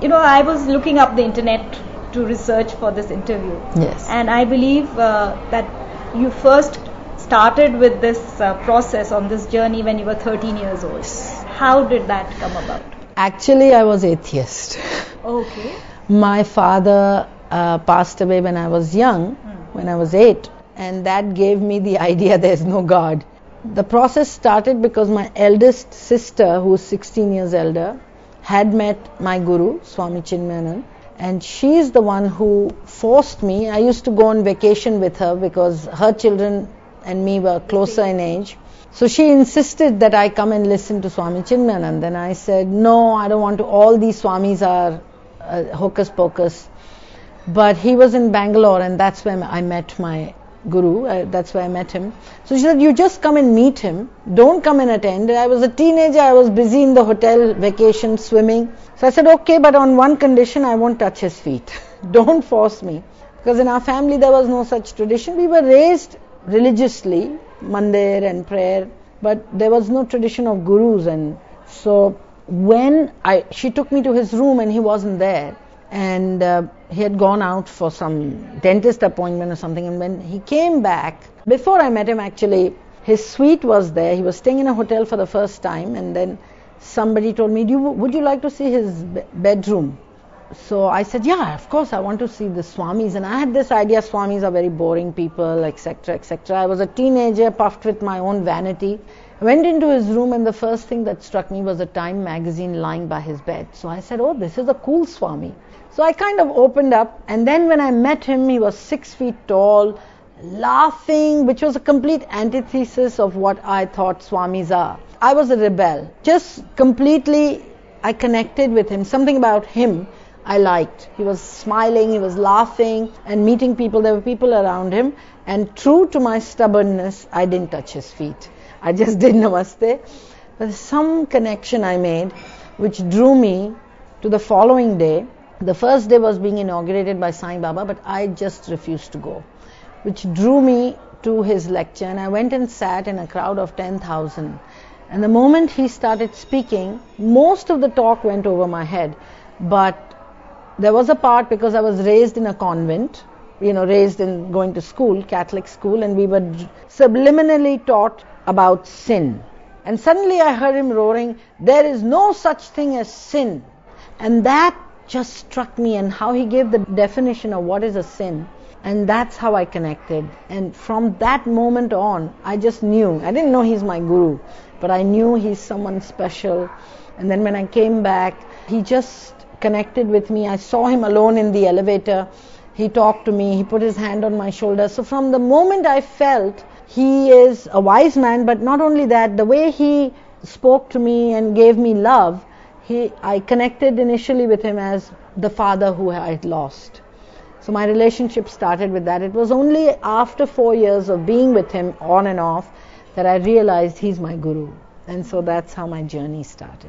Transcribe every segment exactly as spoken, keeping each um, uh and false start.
you know, I was looking up the internet to research for this interview. Yes. And I believe uh, that you first started with this uh, process on this journey when you were thirteen years old. How did that come about? Actually, I was atheist. Okay. My father uh, passed away when I was young, mm. when I was eight, and that gave me the idea there's no God. The process started because my eldest sister, who's sixteen years elder, had met my guru, Swami Chinmayanand, and she's the one who forced me. I used to go on vacation with her because her children and me were closer in age. So she insisted that I come and listen to Swami Chinmayanand. And I said, no, I don't want to. All these Swamis are uh, hocus pocus. But he was in Bangalore, and that's where I met my guru. Uh, that's where I met him. So she said, you just come and meet him. Don't come and attend. I was a teenager. I was busy in the hotel, vacation, swimming. So I said, okay, but on one condition, I won't touch his feet. Don't force me. Because in our family, there was no such tradition. We were raised religiously, mandir and prayer, but there was no tradition of gurus. And so when I, she took me to his room and he wasn't there, and uh, he had gone out for some dentist appointment or something, and when he came back, before I met him actually, his suite was there. He was staying in a hotel for the first time, and then somebody told me, Do you, would you like to see his be- bedroom? So I said, yeah, of course I want to see the Swamis. And I had this idea Swamis are very boring people, etc, et cetera. I was a teenager puffed with my own vanity. I went into his room, and the first thing that struck me was a Time magazine lying by his bed. So I said, oh, this is a cool Swami. So I kind of opened up, and then when I met him, he was six feet tall, laughing, which was a complete antithesis of what I thought Swamis are. I was a rebel. Just completely, I connected with him. Something about him I liked. He was smiling, he was laughing and meeting people. There were people around him. And true to my stubbornness, I didn't touch his feet. I just did namaste. But some connection I made which drew me to the following day. The first day was being inaugurated by Sai Baba, but I just refused to go, which drew me to his lecture. And I went and sat in a crowd of ten thousand. And the moment he started speaking, most of the talk went over my head. But there was a part, because I was raised in a convent, you know, raised in going to school, Catholic school, and we were subliminally taught about sin. And suddenly I heard him roaring, there is no such thing as sin. And that just struck me, and how he gave the definition of what is a sin. And that's how I connected. And from that moment on, I just knew. I didn't know he's my guru, but I knew he's someone special. And then when I came back, he just connected with me. I saw him alone in the elevator. He talked to me. He put his hand on my shoulder. So from the moment I felt he is a wise man, but not only that, the way he spoke to me and gave me love, he, I connected initially with him as the father who I had lost. So my relationship started with that. It was only after four years of being with him on and off that I realized he's my guru. And so that's how my journey started.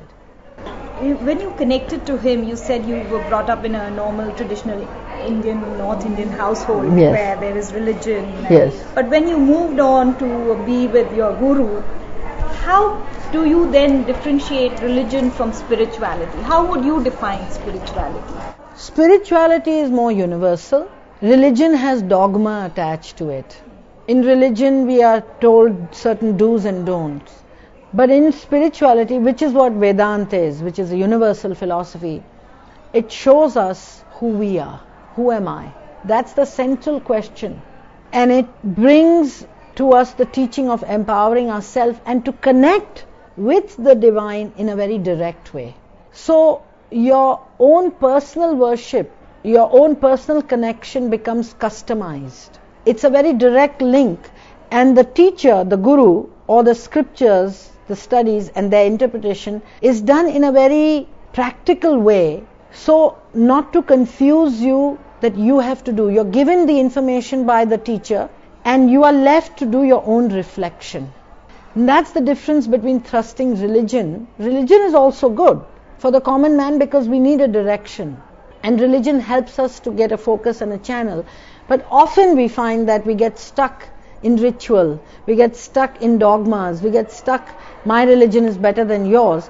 When you connected to him, you said you were brought up in a normal, traditional Indian, North Indian household, yes, where there is religion. Yes. But when you moved on to be with your guru, how do you then differentiate religion from spirituality? How would you define spirituality? Spirituality is more universal. Religion has dogma attached to it. In religion, we are told certain do's and don'ts. But in spirituality, which is what Vedanta is, which is a universal philosophy, it shows us who we are. Who am I? That's the central question. And it brings to us the teaching of empowering ourselves and to connect with the divine in a very direct way. So your own personal worship, your own personal connection becomes customized. It's a very direct link. And the teacher, the guru, or the scriptures, the studies and their interpretation is done in a very practical way, so not to confuse you that you have to do. You're given the information by the teacher and you are left to do your own reflection. And that's the difference between trusting religion. Religion is also good for the common man because we need a direction, and religion helps us to get a focus and a channel. But often we find that we get stuck in ritual, we get stuck in dogmas, we get stuck, my religion is better than yours.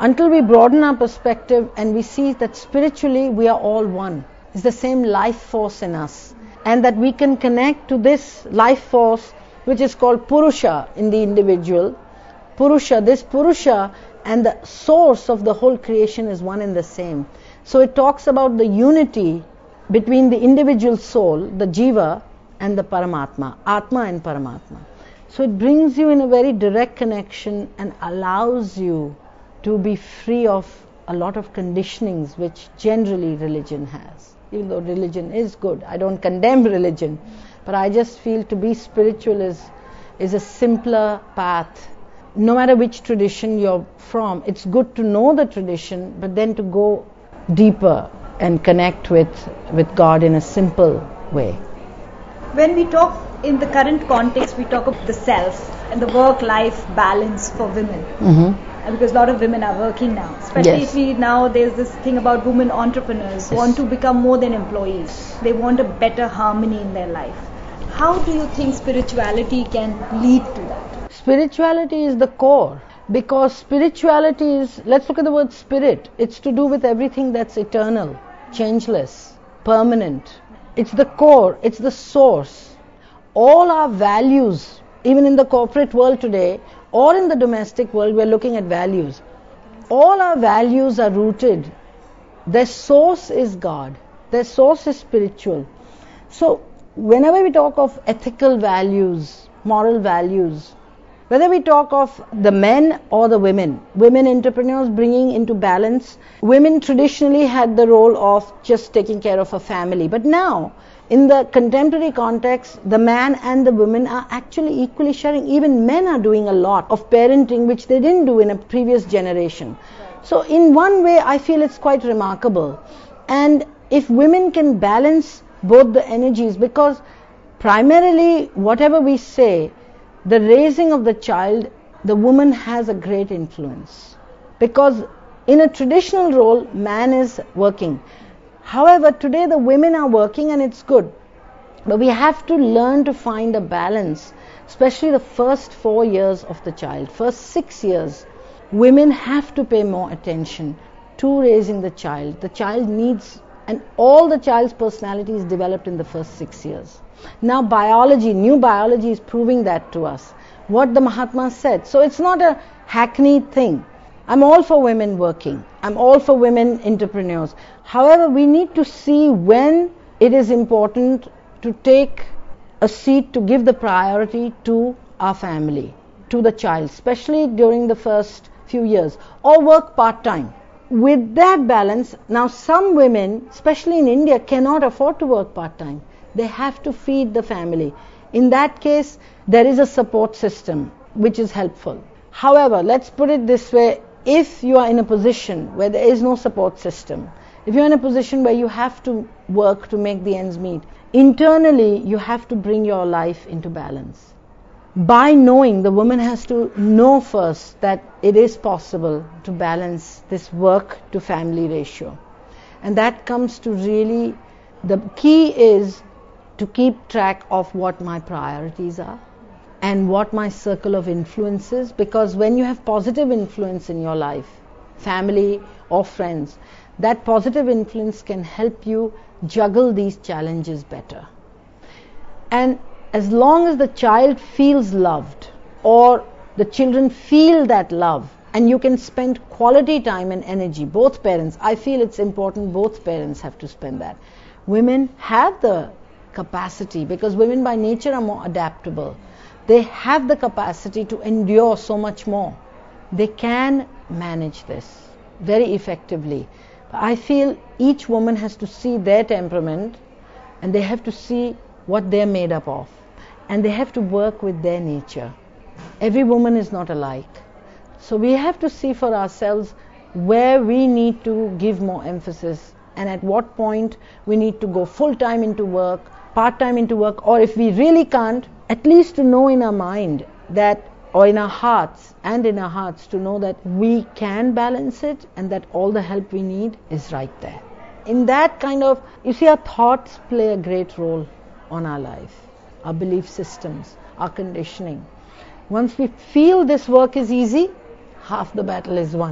until we broaden our perspective and we see that spiritually we are all one. It's the same life force in us, and that we can connect to this life force which is called Purusha in the individual. Purusha, this Purusha and the source of the whole creation is one and the same. So it talks about the unity between the individual soul, the Jiva, and the Paramatma, Atma and Paramatma. So it brings you in a very direct connection and allows you to be free of a lot of conditionings which generally religion has. Even though religion is good, I don't condemn religion, but I just feel to be spiritual is, is a simpler path. No matter which tradition you're from, it's good to know the tradition, but then to go deeper and connect with, with God in a simple way. When we talk in the current context, we talk of the self and the work-life balance for women. Mm-hmm. Because a lot of women are working now. Especially Yes. if we now, there's this thing about women entrepreneurs who Yes. want to become more than employees. They want a better harmony in their life. How do you think spirituality can lead to that? Spirituality is the core, because spirituality is, let's look at the word spirit. It's to do with everything that's eternal, changeless, permanent. It's the core, it's the source. All our values, even in the corporate world today or in the domestic world, we're looking at values. All our values are rooted. Their source is God. Their source is spiritual. So whenever we talk of ethical values, moral values, whether we talk of the men or the women, women entrepreneurs bringing into balance, women traditionally had the role of just taking care of a family. But now, in the contemporary context, the man and the women are actually equally sharing. Even men are doing a lot of parenting, which they didn't do in a previous generation. So in one way, I feel it's quite remarkable. And if women can balance both the energies, because primarily, whatever we say, the raising of the child, the woman has a great influence. Because in a traditional role, man is working. However, today the women are working and it's good. But we have to learn to find a balance, especially the first four years of the child, first six years. Women have to pay more attention to raising the child. The child needs, and all the child's personality is developed in the first six years. Now biology, new biology is proving that to us, what the Mahatma said. So it's not a hackneyed thing. I'm all for women working. I'm all for women entrepreneurs. However, we need to see when it is important to take a seat to give the priority to our family, to the child, especially during the first few years, or work part-time. With that balance, now some women, especially in India, cannot afford to work part-time. They have to feed the family. In that case, there is a support system which is helpful. However, let's put it this way, if you are in a position where there is no support system, if you're in a position where you have to work to make the ends meet, internally you have to bring your life into balance. By knowing, the woman has to know first that it is possible to balance this work to family ratio. And that comes to really, the key is to keep track of what my priorities are and what my circle of influence is, because when you have positive influence in your life, family or friends, that positive influence can help you juggle these challenges better. And as long as the child feels loved, or the children feel that love, and you can spend quality time and energy, both parents, I feel it's important both parents have to spend that. Women have the capacity, because women by nature are more adaptable. They have the capacity to endure so much more. They can manage this very effectively. I feel each woman has to see their temperament, and they have to see what they're made up of, and they have to work with their nature. Every woman is not alike. So we have to see for ourselves where we need to give more emphasis, and at what point we need to go full-time into work, part-time into work, or if we really can't, at least to know in our mind that, or in our hearts, and in our hearts to know that we can balance it, and that all the help we need is right there. In that kind of, you see, our thoughts play a great role on our life, our belief systems, our conditioning. Once we feel this work is easy, half the battle is won.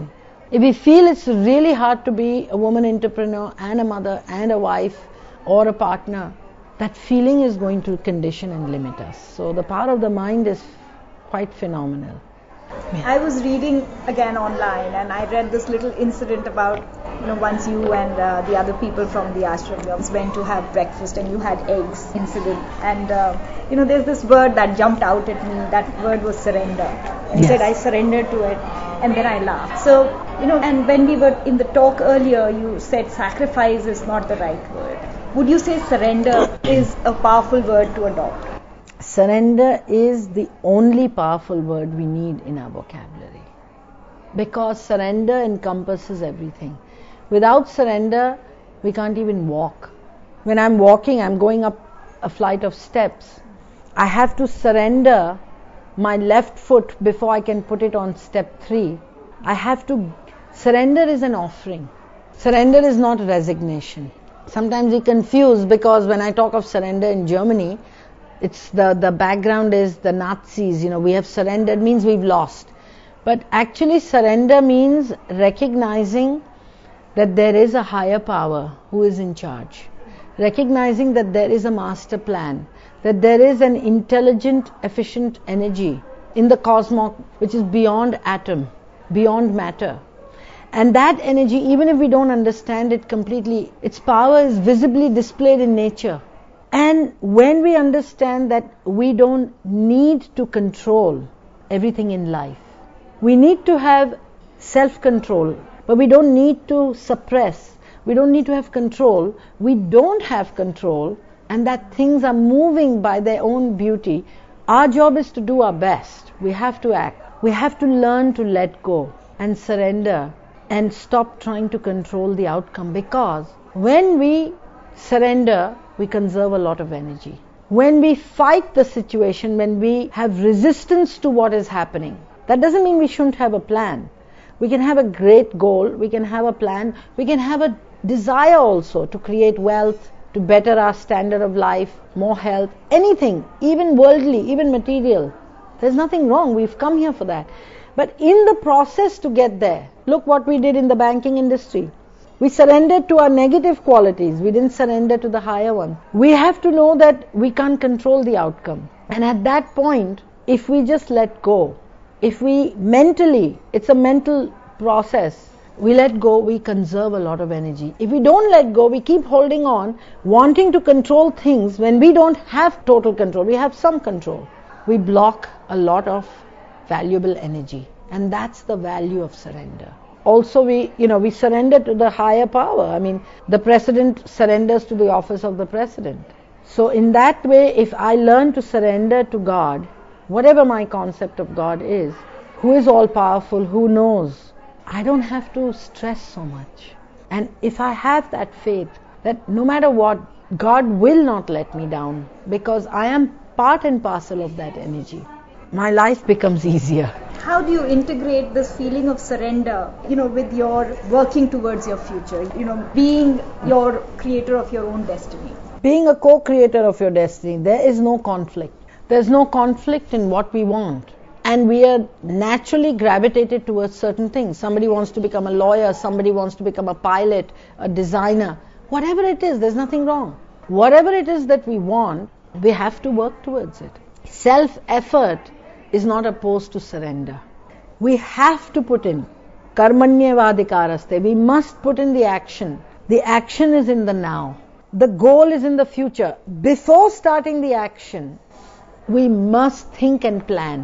If we feel it's really hard to be a woman entrepreneur and a mother and a wife or a partner, that feeling is going to condition and limit us. So the power of the mind is quite phenomenal. Yeah. I was reading again online, and I read this little incident about, you know, once you and uh, the other people from the ashram went to have breakfast and you had eggs incident. And, uh, you know, there's this word that jumped out at me. That word was surrender. And Yes. said, I surrendered to it. And then I laughed. So, you know, and when we were in the talk earlier, you said sacrifice is not the right word. Would you say surrender is a powerful word to adopt? Surrender is the only powerful word we need in our vocabulary, because surrender encompasses everything. Without surrender, we can't even walk. When I'm walking, I'm going up a flight of steps. I have to surrender my left foot before I can put it on step three. I have to, surrender is an offering. Surrender is not resignation. Sometimes we confuse, because when I talk of surrender in Germany, it's the, the background is the Nazis, you know, we have surrendered means we've lost. But actually surrender means recognizing that there is a higher power who is in charge. Recognizing that there is a master plan, that there is an intelligent, efficient energy in the cosmos which is beyond atom, beyond matter. And that energy, even if we don't understand it completely, its power is visibly displayed in nature. And when we understand that we don't need to control everything in life, we need to have self-control, but we don't need to suppress, we don't need to have control, we don't have control, and that things are moving by their own beauty. Our job is to do our best. We have to act. We have to learn to let go and surrender and stop trying to control the outcome, because when we surrender, we conserve a lot of energy. When we fight the situation, when we have resistance to what is happening, that doesn't mean we shouldn't have a plan. We can have a great goal, we can have a plan, we can have a desire also to create wealth, to better our standard of life, more health, anything, even worldly, even material. There's nothing wrong, we've come here for that. But in the process to get there, look what we did in the banking industry. We surrendered to our negative qualities. We didn't surrender to the higher one. We have to know that we can't control the outcome. And at that point, if we just let go, if we mentally, it's a mental process, we let go, we conserve a lot of energy. If we don't let go, we keep holding on, wanting to control things when we don't have total control. We have some control. We block a lot of valuable energy. And that's the value of surrender. Also, we, you know, we surrender to the higher power. I mean, the president surrenders to the office of the president. So in that way, if I learn to surrender to God, whatever my concept of God is, who is all powerful, who knows, I don't have to stress so much. And if I have that faith that no matter what, God will not let me down, because I am part and parcel of that energy, my life becomes easier. How do you integrate this feeling of surrender, you know, with your working towards your future, you know, being your creator of your own destiny? Being a co-creator of your destiny, there is no conflict. There's no conflict in what we want. And we are naturally gravitated towards certain things. Somebody wants to become a lawyer, somebody wants to become a pilot, a designer. Whatever it is, there's nothing wrong. Whatever it is that we want, we have to work towards it. Self-effort is not opposed to surrender. We have to put in karmanyavadikaraste. We must put in the action. The action is in the now. The goal is in the future. Before starting the action, we must think and plan.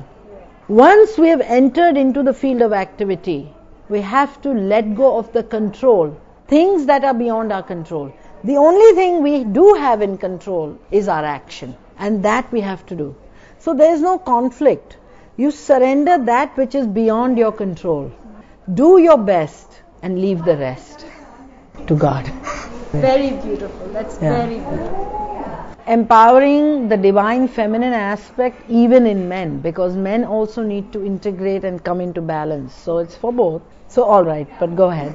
Once we have entered into the field of activity, we have to let go of the control, things that are beyond our control. The only thing we do have in control is our action, and that we have to do. So there is no conflict. You surrender that which is beyond your control. Do your best and leave the rest to God. Very beautiful. That's Yeah. very beautiful. Empowering the divine feminine aspect even in men, because men also need to integrate and come into balance. So it's for both. So all right, but go ahead.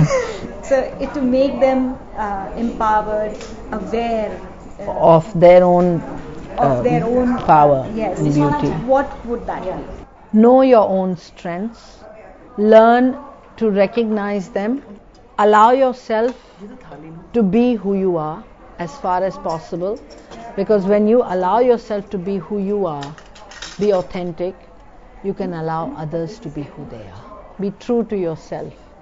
So it, to make them uh, empowered, aware uh, Of their own of uh, their own power yes. and beauty. What would that be? Know your own strengths. Learn to recognize them. Allow yourself to be who you are as far as possible, because when you allow yourself to be who you are, be authentic, you can allow others to be who they are. Be true to yourself.